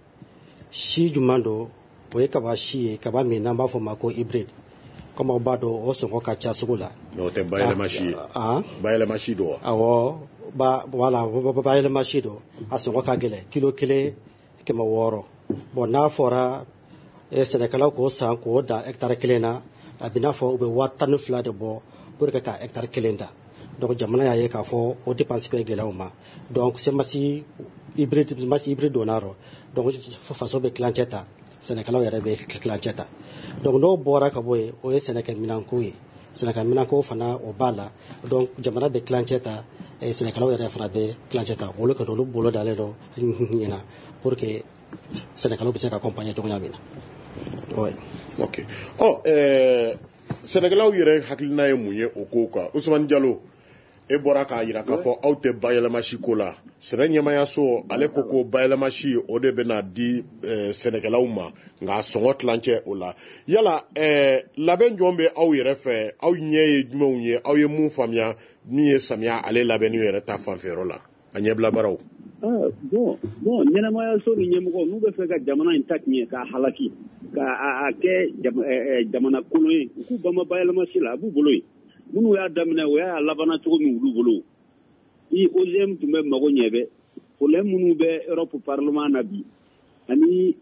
si jumɛn don o ye kaba si ye kaba min n'an b'a fɔ ma ko hybride comme aw b'a dɔn o sɔngɔ ka ca sugu la. mais o tɛ bayɛlɛma si ye bayɛlɛma si don wa. awɔ ba voilà bayɛlɛma si don a sɔngɔ ka gɛlɛn kilo kelen kɛmɛ wɔɔrɔ bon n'a fɔra sɛnɛkɛlaw k'o san k'o da hectare kelen na a bɛ n'a fɔ u bɛ waa tan ni fila de bɔ pour que ka hectare kelen da donc jamana y'a ye k'a fɔ o dépense bɛ gɛlɛya u ma donc semence hybride semence hybride donna rɔ donc faso bɛ kilancɛ ta sɛnɛkɛlaw yɛrɛ bɛ kilancɛ ta donc n'o bɔra ka bɔ yen o ye sɛnɛkɛ minɛnko ye sɛnɛkɛ minɛnko fana o b'a la donc jamana bɛ kilancɛ ta sɛnɛkɛlaw yɛrɛ fana bɛ kilancɛ ta olu ka olu bolo dalen dɔ ɲɛna pour que sɛnɛkɛlaw bɛ se ka accompagner cogoya min na. oui. ok ɔ ɛɛ sɛnɛkɛlaw yɛrɛ hakilina ye mun ye o ko kan Usumani Jalo e bɔra k'a jira k'a fɔ aw tɛ bayɛlɛmasi ko la sɛnɛ ɲɛmayaso ale ko ko bayɛlɛmasi o de bɛna di sɛnɛkɛlaw ma nka sɔngɔ tilancɛ o la yala labɛn jɔn bɛ aw yɛrɛ fɛ aw ɲɛ ye jumɛnw ye aw ye mun faamuya min ye samiya ale labɛnni yɛrɛ ta fanfɛyɔrɔ la a ɲɛbila baaraw. bon bon ɲɛnɛmayaso ni ɲɛmɔgɔ n'u bɛ fɛ ka jamana in ta tiɲɛ k'a halaki k'a kɛ jamana kolon ye u k'u banba bayɛlɛmasi la a b'u bolo yen minnu y'a daminɛ o y'a labanna cogo min olu bolo i O G M tun bɛ mago ɲɛ bɛ problème minnu bɛ Europe parlement na bi ani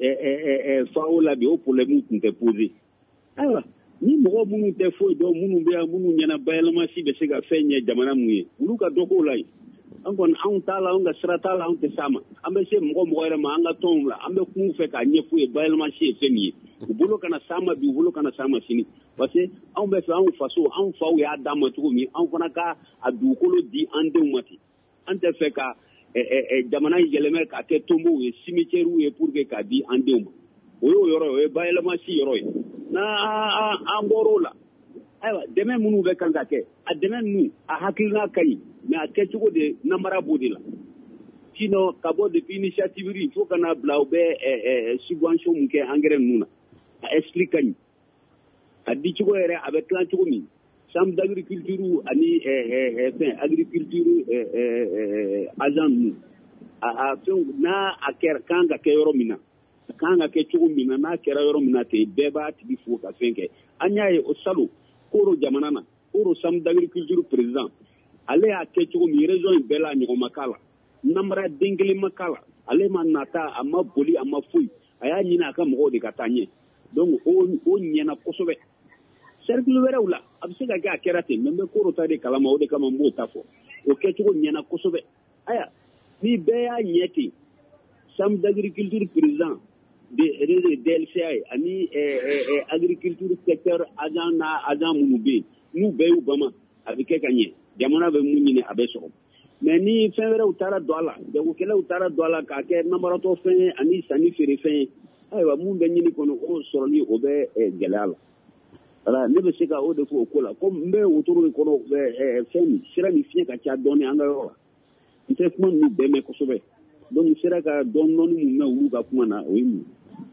F A O la bi o problème tun tɛ posé ayiwa ni mɔgɔ minnu tɛ foyi dɔn minnu bɛ yan minnu ɲɛna bayɛlɛmasi bɛ se ka fɛn ɲɛ jamana mun ye olu ka dɔ k'o la yen an kɔni anw t'a la anw ka sira t'a la anw tɛ s'a ma an bɛ se mɔgɔ mɔgɔ yɛrɛ ma an ka tɔnw la an bɛ kun fɛ k'a ɲɛf'u ye bayɛlɛmasi ye fɛn min ye u bolo kana s'a ma bi u bolo kana s'a ma sini parce que anw bɛ fɛ anw faso anw faw y'a d'an ma cogo min anw fana ka a dugukolo di an denw ma ten an tɛ fɛ ka jamana yɛlɛmɛ k'a kɛ tombew ye cimetière ye pour que k'a di an denw ma o y'o yɔrɔ ye o ye bayɛlɛmasi yɔrɔ ye n'an bɔr'o la ayiwa dɛmɛ minnu bɛ kan ka kɛ a dɛmɛ ninnu a hakilina ka ɲi mais a kɛcogo de namara b'o de la sinon ka bɔ depuis initiative il faut kana bila u bɛ subvention mun kɛ engrais ninnu na a esprit ka ɲi a di cogo yɛrɛ a bɛ tilan cogo min chambre d'agriculture ani fɛn agriculture agent ninnu a fɛn n'a a kɛra kan ka kɛ yɔrɔ min na a kan ka kɛ cogo min na n'a kɛra yɔrɔ min na ten bɛɛ b'a tigi fo ka fɛn kɛ an y'a ye o salon koro jamana na koro chambre d'agriculture président ale y'a kɛ cogo min région in bɛɛ la ɲɔgɔn ma k'a la namara den kelen ma k'a la ale ma nata a ma boli a ma foyi a y'a ɲini a ka mɔgɔw de ka taa ɲɛ donc o ɲɛna kosɛbɛ cercle wɛrɛw la a bɛ se ka kɛ a kɛra ten mais n bɛ koro ta de kalama o de kama n b'o ta fɔ o kɛcogo ɲɛna kosɛbɛ aya ni bɛɛ y'a ɲɛ ten chambre d'agriculture président de D L C A ye ani agriculture secteur agent n'a agent minnu bɛ yen n'u bɛɛ y'u bama a bɛ kɛ ka ɲɛ jamana bɛ mun ɲini a bɛ sɔrɔ mais ni fɛn wɛrɛw taara don a la jagokɛlaw taara don a la k'a kɛ namaratɔ fɛn ye ani sanni feere fɛn ye ayiwa mun bɛ ɲini kɔnɔ o sɔrɔli o bɛ gɛlɛya la voilà ne bɛ se ka o de fɔ o ko la comme n bɛ wotoro de kɔnɔ fɛn min sira ni fiɲɛ ka ca dɔɔnin an ka yɔrɔ la n tɛ kuma ninnu bɛɛ mɛn kosɛbɛ donc n sera ka dɔɔnin dɔɔnin mun mɛn olu ka kuma na o ye mun.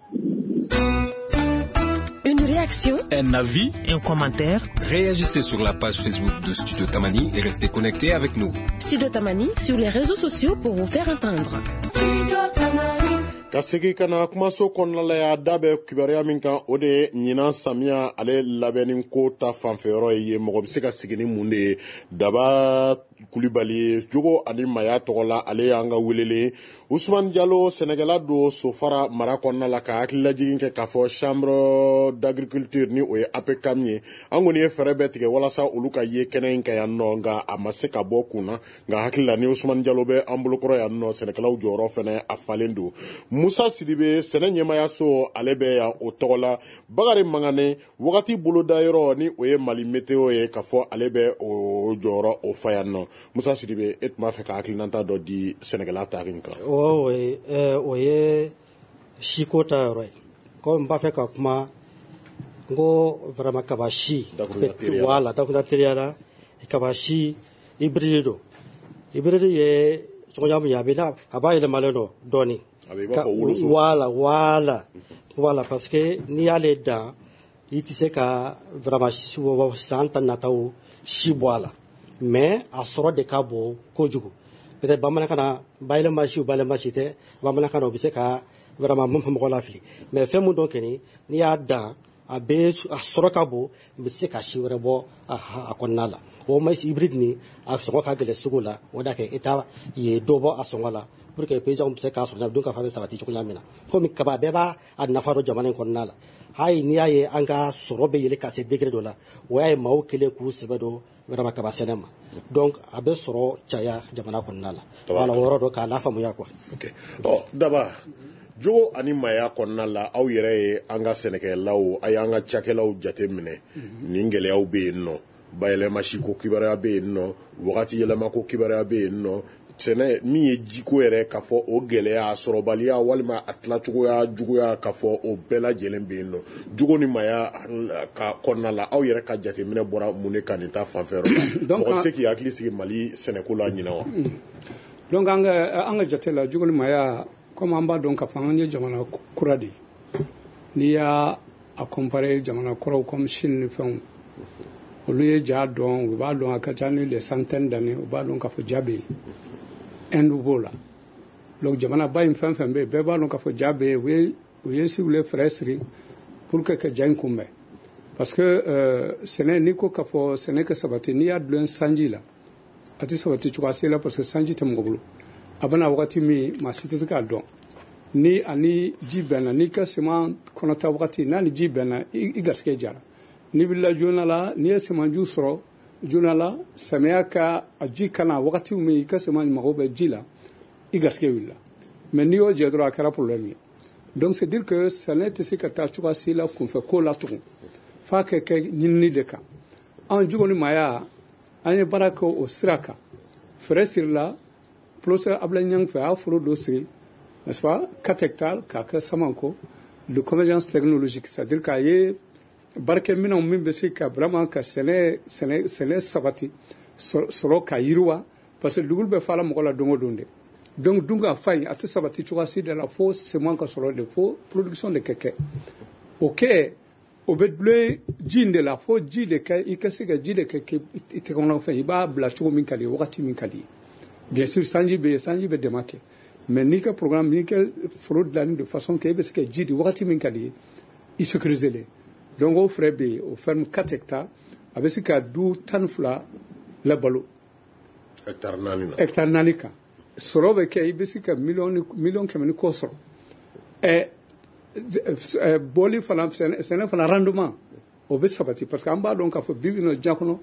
Une réaction, un avis, un commentaire. Réagissez sur la page Facebook de Studio Tamani et restez connectés avec nous. Studio Tamani sur les réseaux sociaux pour vous faire entendre. ka segi kana kumaso kɔnɔna la y'a da bɛ kibaruya min kan o de ye ɲinan samiya ale labɛnni ko ta fanfɛyɔrɔ ye mɔgɔ bɛ se ka sigi ni mun de ye daba kulibali jogo ani maya tɔgɔ la ale y'an ka welelen Usman Jalo sɛnɛkɛla do sofara mara kɔnɔna la ka hakililajigin kɛ k'a fɔ chambre d'agriculture ni o ye A P C A M ye an kɔni ye fɛɛrɛ bɛɛ tigɛ walasa olu ka ye kɛnɛ in ka yan nɔ nka a ma se ka bɔ kunna nka hakilila ni Usman Jalo bɛ an bolokɔrɔ yan nɔ sɛnɛkɛlaw jɔyɔrɔ fɛnɛ a falen do Musa Sidibe sɛnɛ ɲɛmayaso ale bɛ yan o tɔgɔ la Bakari Mangane wagati boloda yɔrɔ ni o ye Mali météo ye k'a fɔ ale bɛ o jɔyɔrɔ o fa yan nɔ Musa Sidibe e tun b'a fɛ ka hakilinata dɔ di sɛnɛkɛla tarin kan o ye o ye siko ta yɔrɔ ye ko n b'a fɛ ka kuma n ko vraiment kaba si wala dakuruya teriya la kaba si hybride do hybride ye cogoya min ye a bɛ a b'a yɛlɛmalen dɔ dɔɔnin wala wala wala parce que n'i y'ale dan i tɛ se ka vraiment san ta nataw si bɔ a la mais a sɔrɔ de ka bon kojugu peut-être bamanankan na bayɛlɛma si o bayɛlɛma si tɛ bamanankan na o bɛ se ka vraiment mɔgɔ lafili mais fɛn min dɔn kɔni n'i y'a dan a bɛ a sɔrɔ ka bon n bɛ se ka si wɛrɛ bɔ a kɔnɔna la o mais hybride ni a sɔngɔ ka gɛlɛn sugu la o da kɛ eta ye dɔ bɔ a sɔngɔ la pour que paysanw bɛ se k'a sɔrɔ don ka fa bɛ sabati cogoya min na komi kaba bɛɛ b'a a nafa dɔn jamana in kɔnɔna la hali n'i y'a ye an ka sɔrɔ bɛ yɛlɛ ka se degré dɔ la o y'a ye maaw kelen k'u sɛbɛ dɔn vraiment kaba sɛnɛ ma donc a bɛ sɔrɔ caya jamana kɔnɔna la wala o yɔrɔ dɔ k'a lafaamuya quoi. ok ɔ daba jogo ani maya kɔnɔna la aw yɛrɛ ye an ka sɛnɛkɛlaw a y'an ka cakɛlaw jate minɛ nin gɛlɛyaw bɛ yen nɔ bayɛlɛmasi ko kibaruya bɛ yen nɔ wagati yɛlɛma ko kibaruya bɛ yen nɔ sɛnɛ min ye jiko yɛrɛ k'a fɔ o gɛlɛya sɔrɔbaliya walima a tilacogoya juguya k'a fɔ o bɛɛ lajɛlen bɛ yen nɔ jogo ni maya ka kɔnɔna la aw yɛrɛ ka jateminɛ bɔra mun de kan nin ta fanfɛyɔrɔ la mɔgɔ tɛ se k'i hakili sigi Mali sɛnɛko la ɲinɛ wa. donc an ka an ka jate la jogo ni maya comme an b'a dɔn k'a fɔ an ye jamana kura de n'i y'a a comparer jamana kuraw comme Chine ni fɛnw olu ye ja dɔn u b'a dɔn a ka ca ni des centaines d'années u b'a dɔn k'a fɔ ja bɛ yen Inde b'o la donc jamana ba in fɛn fɛn bɛ yen bɛɛ b'a dɔn k'a fɔ ja bɛ yen u ye u ye si wuli fɛɛrɛ siri pour que ka ja in kunbɛn parce que sɛnɛ n'i ko k'a fɔ sɛnɛ ka sabati n'i y'a dulon sanji la a tɛ sabati cogoya si la parce que sanji tɛ mɔgɔ bolo a bɛna wagati min maa si tɛ se k'a dɔn ni ani ji bɛnna n'i ka seman kɔnɔta wagati n'a ni ji bɛnna i garisɛgɛ jara n'i wulila joona la n'i ye semanju sɔrɔ joona la samiya ka a ji kana wagati min i ka seman mago bɛ ji la i garisɛgɛ wulila mais n'i y'o jɛ dɔrɔn a kɛra problème ye donc c'est dire que sɛnɛ tɛ se ka taa cogoya si la kunfɛ ko la tugun f'a ka kɛ ɲinini de kan anw jogo ni maya an ye baara kɛ o sira kan fɛɛrɛ sirila professeur Ablaïniang fait un foro dossier, n'est-ce pas, quatre hectares, kaka samanko, de convergence technologique, c'est-à-dire qu'il y a barke mina min be se ka vraiment ka sene sene sene sabati soro ka yirwa parce que dugul be fala mo la dongo donde donc dunga fay ate sabati choka si de la force c'est moins que soro de fo production de keke ok au bedble jin de la fo ji de ka ikase ga ji de keke ite kono fay ba bla choko min kali wakati min kali bien sûr sanji be sanji be démarqué mais ni ka programme ni ka fraude de façon que be se ka ji de wakati min kali il se creuser les donc au frère B au ferme quatre hectares avec ce qu'a dou tanfla la balo hectare nani hectare nani ka soro be ke ibisi ka million million kemeni ko soro e boli fala sene fala rendement au be sabati parce que amba donc a fo bibino jakono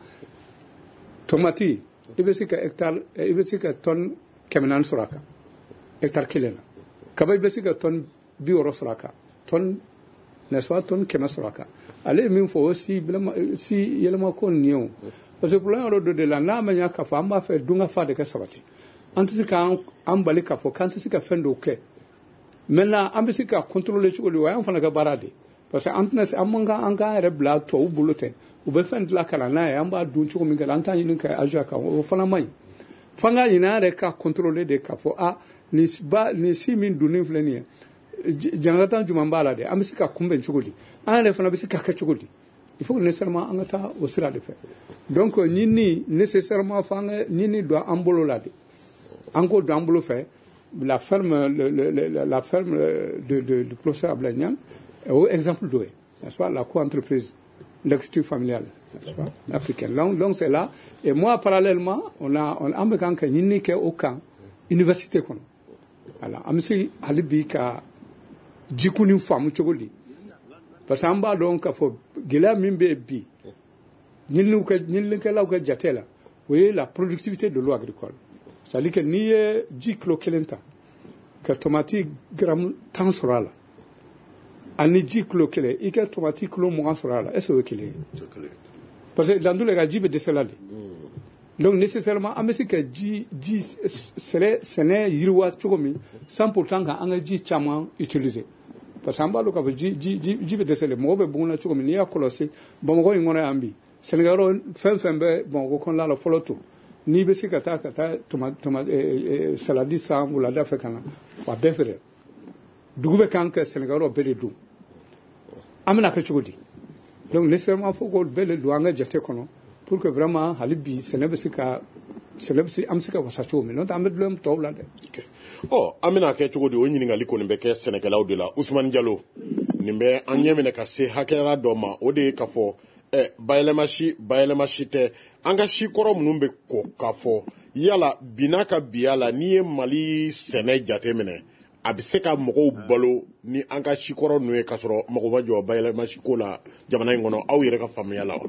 tomati ibisi ka hectare ibisi ka ton kemenan soraka hectare kilela kaba ibisi ka ton bioro soraka ton n'est-ce pas ton kema soraka allez min fo aussi si yelma ko nion parce que pour l'heure de la na manya ka fa amba fe dunga fa de ka sabati antisi ka ambali ka fo kantisi ka fendo ke maintenant ambisi ka contrôler ci ko li wa fana ka barade parce que antna se amanga anga rebla to ubulute ube fend la kala na ya amba dun ci ko min ka antani nin ka aja ka o fana mai fanga ina re ka contrôler de ka fo a ni ba ni si min dunin flenia janatan juma mbala de amisi ka kumben chugudi ane fana bisi ka ka chugudi il faut nécessairement angata au sira de fait donc nini nécessairement fanga nini doit ambolo la de anko doit ambolo fait la ferme le, le, le, la ferme de de de professeur Ablaïniang au exemple doué n'est-ce pas la co-entreprise l'agriculture familiale n'est-ce pas africaine donc donc c'est là et moi parallèlement on a on a ambekan ka nini ke au camp université kono voilà amisi halibi ka jikuni famu chogoli parce que amba donc fo gila mimbe bi ñilnu ka ñilnu ka law ka jatela oui la productivité de l'eau agricole ça dit que ni dix kilo kelenta que tomati gram tan sorala ani dix kilo kele i ka tomati kilo mo sorala est-ce que kele parce que dans tous les cas jibe de cela donc nécessairement amesi ka ji ji sere sene yirwa chogomi cent pour cent ka anga ji chama utiliser parce que amba lo ka ji ji ji be desele mo be buna chogomi ni ya kolosi bon ko ngona ambi senegaro fen fen be bon ko kon la la foloto ni be sikata kata toma toma saladi sa wala da fe kana wa be fere dugube kan ka senegaro be de du amna ka chogodi donc nécessairement faut ko be le duanga jete kono pour que vraiment halibi senebsika senebsi amsika wasacho mais non amed lem tawla de oh amina ke chogodi o nyini ngali ko ne be ke senegalaw de la Ousmane Diallo nimbe anyeme ne ka se hakera doma o de ka fo eh baylemashi baylemashi te anga shi koro munumbe ko ka fo yala binaka biala ni Mali sene jatemene abiseka mogo balo ni anga shi koro nuwe kasoro mogo bajo baylemashi ko la jamana ngono aw yere ka famya la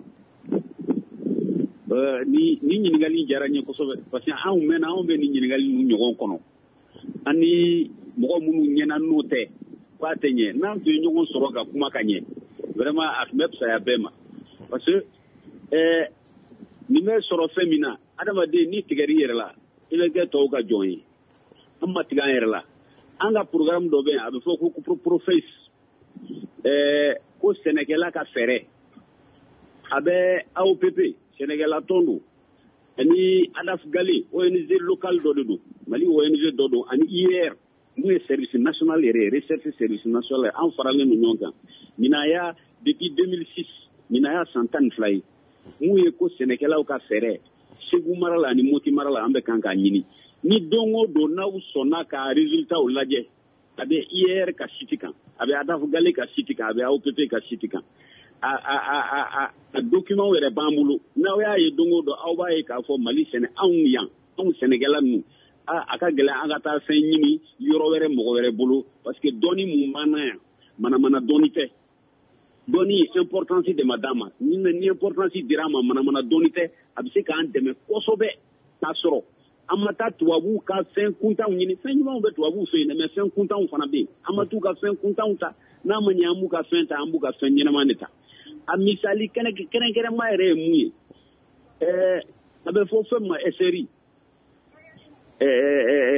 ni ni ɲininkali diyara n ye kosɛbɛ parce que anw mɛnna anw bɛ ni ɲininkali ninnu ɲɔgɔn kɔnɔ ani mɔgɔ minnu ɲɛna n'o tɛ k'a tɛ ɲɛ n'an tun ye ɲɔgɔn sɔrɔ ka kuma ka ɲɛ vraiment a tun bɛ fisaya bɛɛ ma parce que ɛɛ nin bɛ sɔrɔ fɛn min na adamaden n'i tigɛr'i yɛrɛ la i bɛ kɛ tɔw ka jɔn ye an ma tigɛ an yɛrɛ la an ka programme dɔ bɛ yen a bɛ fɔ ko profes ɛɛ ko sɛnɛkɛla ka fɛɛrɛ a bɛ A O P P Sénégal Tondo ani Adaf Gali O N G local dɔ de don Mali O N G dɔ don ani I R n'u ye service national yɛrɛ recherche service national an faralen don ɲɔgɔn kan ɲinaya depuis deux mille six ɲinaya san tan ni fila ye n'u ye ko sɛnɛkɛlaw ka fɛɛrɛ Segu mara la ani Moti mara la an bɛ kan k'a ɲini ni don o don n'aw sɔnna ka résultat lajɛ a bɛ I R ka site kan a bɛ Adaf Gali ka site kan a bɛ A O P P ka site kan a a a a a document yɛrɛ b'an bolo n'aw y'a ye don o don aw b'a ye k'a fɔ Mali sɛnɛ anw yan anw sɛnɛkɛla ninnu a a ka gɛlɛn an ka taa fɛn ɲini yɔrɔ wɛrɛ mɔgɔ wɛrɛ bolo parce que dɔnni mun b'an na yan manamana dɔnni tɛ dɔnni importance de ma d'a ma ni ni importance dira a ma manamana dɔnni tɛ a bɛ se k'an dɛmɛ kosɛbɛ k'a sɔrɔ an ma taa tubabuw ka fɛn kuntanw ɲini fɛn ɲumanw bɛ tubabuw fɛ yen dɛ mais fɛn kuntanw fana bɛ yen an ma t'u ka fɛn kuntanw ta n'a ma ɲɛ an b'u ka fɛn ta an b'u ka fɛn ɲɛnama de ta a misali kɛrɛnkɛrɛnma yɛrɛ ye mun ye ɛɛ a bɛ fɔ fɛn ma S R I ɛɛ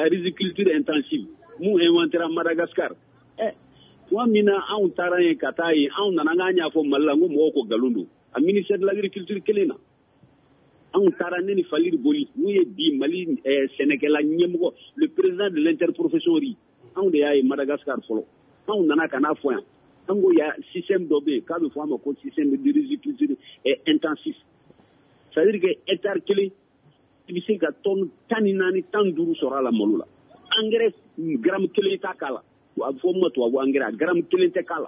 la riziculture intensive mu inventera Madagascar eh wa mina an taara ye ka taa ye an nana an y'a fɔ Mali la ko mɔgɔw ko nkalon don a ministère de l'agriculture kelen na an taara ne ni Faliri Boli n'u ye bi Mali sɛnɛkɛla ɲɛmɔgɔ le président de l'interprofession ri an de y'a ye Madagascar fɔlɔ an nana ka n'a fɔ yan an ko ya système dɔ bɛ yen k'a bɛ fɔ a ma ko système de riziculture intensif c'est à dire que hectare kelen i bɛ se ka tonne tan ni naani tan duuru sɔrɔ a la malo la engrais gramme kelen t'a k'a la a bɛ fɔ min ma tubabu engrais a gramme kelen tɛ k'a la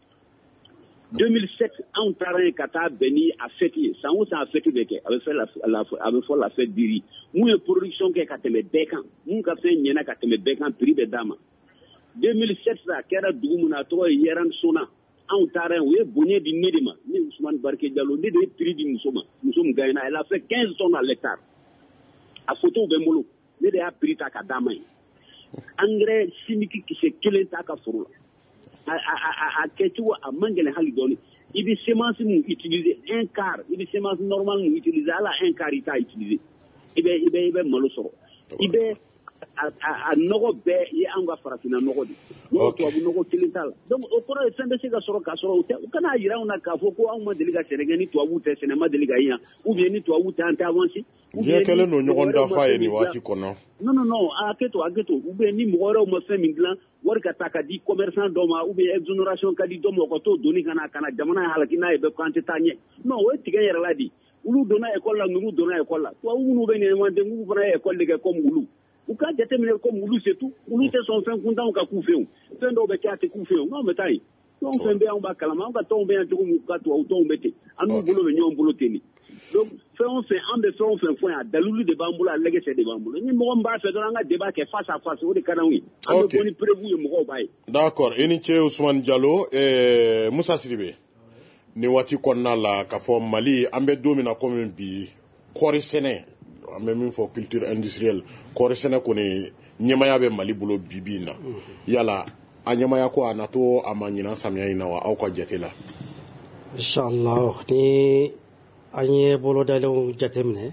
deux mille sept anw taara ye ka taa bɛn ni a fête ye san o san a fête bɛ kɛ a bɛ fɛ la a bɛ fɔ la fête du riz mun ye production kɛ ka tɛmɛ bɛɛ kan mun ka fɛn ɲɛna ka tɛmɛ bɛɛ kan prix bɛ d'a ma deux mille sept sa a kɛra dugu min na a tɔgɔ ye Yɛrɛn Sona anw taara yen o ye bonya di ne de ma ne Usumani Barike Jalo ne de ye prix di muso ma muso min gagnera elle a fait quinze tonnes à l'hectare a photo bɛ n bolo ne de y'a prix ta ka d'a ma ye engrais chimique kisɛ kelen t'a ka foro la a kɛcogo a man gɛlɛn hali dɔɔni i bɛ semence mun utiliser un quart i bɛ semence normale mun utiliser ala un quart i t'a utiliser i bɛ i bɛ i bɛ malo sɔrɔ i bɛ a nɔgɔ bɛɛ ye an ka farafinna nɔgɔ de n'o tubabu nɔgɔ kelen t'a la donc o kɔrɔ ye fɛn bɛ se ka sɔrɔ k'a sɔrɔ o tɛ u kana jira anw na k'a fɔ ko anw ma deli ka sɛnɛ kɛ ni tubabuw tɛ sɛnɛ ma deli ka ye yan ou bien ni tubabuw tɛ an tɛ avancer diɲɛ kɛlen don ɲɔgɔn dafa ye nin waati kɔnɔ non non non a kɛ to a kɛ to ou bien ni mɔgɔ wɛrɛw ma fɛn min dilan wari ka ta ka di commerçant dɔ ma ou bien exonération ka di dɔ ma o ka t'o doni ka na ka na jamana ye halaki n'a ye bɛɛ ko an tɛ taa ɲɛ non o ye tigɛ yɛrɛ la di olu donna école la numu donna école la tubabu minnu bɛ nin inventer n'u fana ye école de kɛ comme olu u ka jateminɛ comme olu c'est tout olu tɛ sɔn fɛn kuntanw ka k'u fɛ yen fɛn dɔw bɛ kɛ a tɛ k'u fɛ yen n'anw bɛ taa yen anw fɛn bɛ anw b'a kalama anw ka tɔnw bɛ yan cogo min ka tubabu tɔnw bɛ ten an n'u bolo bɛ ɲɔgɔn bolo ten de donc fɛn o fɛn an bɛ fɛn o fɛn fɔ yan a dalilu de b'an bolo a lɛgɛsɛ de b'an bolo ni mɔgɔ min b'a fɛ dɔrɔn an ka débat kɛ face à face o de ka d'anw ye an bɛ bɔ ni preuve ye mɔgɔw b'a ye. d'accord i ni ce Usumani Jalo ɛɛ Musa Sidibe nin waati kɔnɔna la k'a fɔ Mali an bɛ don min na komi bi kɔɔri sɛnɛ an bɛ min fɔ culture industrielle kɔɔri sɛnɛ kɔni ɲɛmaya bɛ Mali bolo bi bi in na yala a ɲɛmaya ko a nato a ma ɲinan samiya in na wa aw ka jate la. Inshallah ni an ye bolodalenw jateminɛ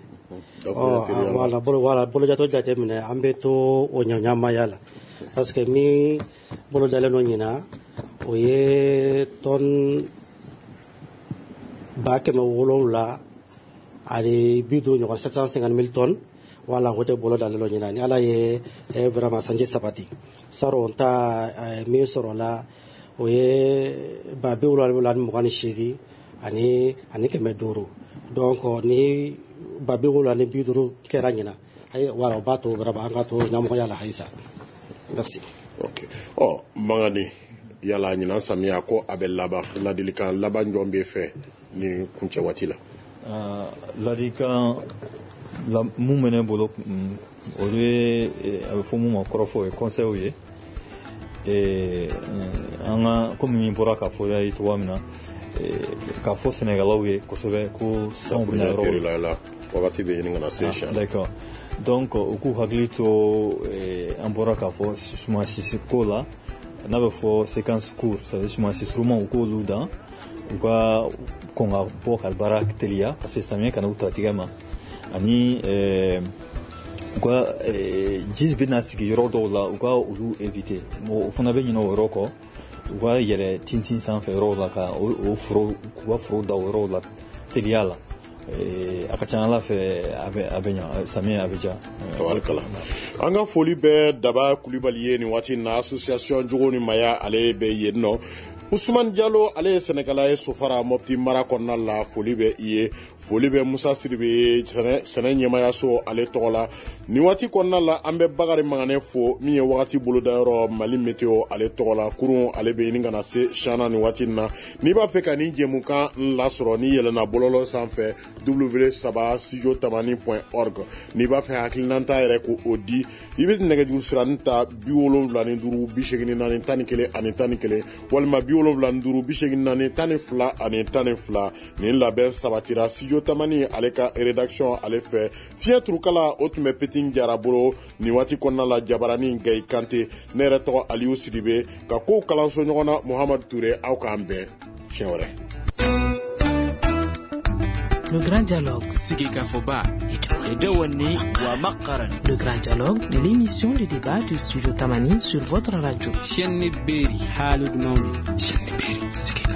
wala bolojatɔ jateminɛ an bɛ to o ɲaɲamaya la parce que min bolodalen dɔ ɲina o ye tɔn ba kɛmɛ wolonwula ani bi duuru ɲɔgɔn sept cent cinquante mille tonnes wala o tɛ bolodalen dɔ ɲina ni ala ye vraiment sanji sabati saro n ta min sɔrɔla o ye ba bi wolonwula ni mugan ni seegin ani ani kɛmɛ duuru donc ni ba bi wolonwula ni bi duuru kɛra ɲina wala o b'a to vraiment an ka to ɲɛmɔgɔya la halisa merci. ok ɔ Mangani yala ɲinan samiya ko a bɛ laban ladilikan laban jɔn bɛ fɛ ni kuncɛ waati la. ladilikan mun bɛ ne bolo olu ye a bɛ fɔ mun ma kɔrɔfɔ ye conseil ye an ka komi min bɔra k'a fɔ ye cogoya min na k'a fɔ sɛnɛkɛlaw ye kosɛbɛ ko sanw bɛna yɔrɔ la wagati bɛ ɲini ka na se siɲɛ. d'accord donc u k'u hakili to an bɔra k'a fɔ sumansi ko la n'a bɛ fɔ séquence court c'est à dire sumansi surumanw u k'olu dan u ka kɔn ka bɔ ka baara teliya parce que samiyɛ kana u ta tigɛ ma ani u ka ji bɛna sigi yɔrɔ dɔw la u ka olu éviter o fana bɛ ɲinɛ o yɔrɔ kɔ u ka yɛlɛ tintin sanfɛ yɔrɔw la ka o foro k'u ka foro da o yɔrɔw la teliya la a ka ca ala fɛ a bɛ ɲa samiyɛ a bɛ ja. tabarikala an ka foli bɛ Daba Kulibali ye nin waati na association jogo ni maya ale bɛ yen nɔ. Usumani Jalo ale ye sɛnɛkɛla ye Sofara Mopti mara kɔnɔna la foli bɛ i ye foli bɛ Musa Sidibe ye sɛnɛ ɲɛmayaso ale tɔgɔ la nin waati kɔnɔna la an bɛ Bakari Mangane fo min ye wagati bolodayɔrɔ Mali météo ale tɔgɔ la kurun ale bɛ ɲini ka na se Chana nin waati na n'i b'a fɛ ka nin jɛmukan lasɔrɔ ni yɛlɛnna bɔlɔlɔ sanfɛ w saba studio tamani point org n'i b'a fɛ hakilinanta yɛrɛ ko o di i bɛ nɛgɛjuru siranin ta bi wolonwula ni duuru bi seegin naani tan ni kelen ani tan ni kelen walima bi wolonwula ni duuru bi seegin naani tan ni fila ani tan ni fila nin labɛn sabatira studio tamani ale ka rédaction ale fɛ fiɲɛ turukala o tun bɛ Petin Jara bolo nin waati kɔnɔna la Jabarani Gayi Kante ne yɛrɛ tɔgɔ Aliyu Sidibe ka kow kalanso ɲɔgɔn na Muhamadu Ture aw k'an bɛn fiɲɛ wɛrɛ. Le grand dialogue. Le grand dialogue de l'émission de débat du studio Tamani sur votre radio. Shenni Beri. Halud Mauli. Shenni Beri.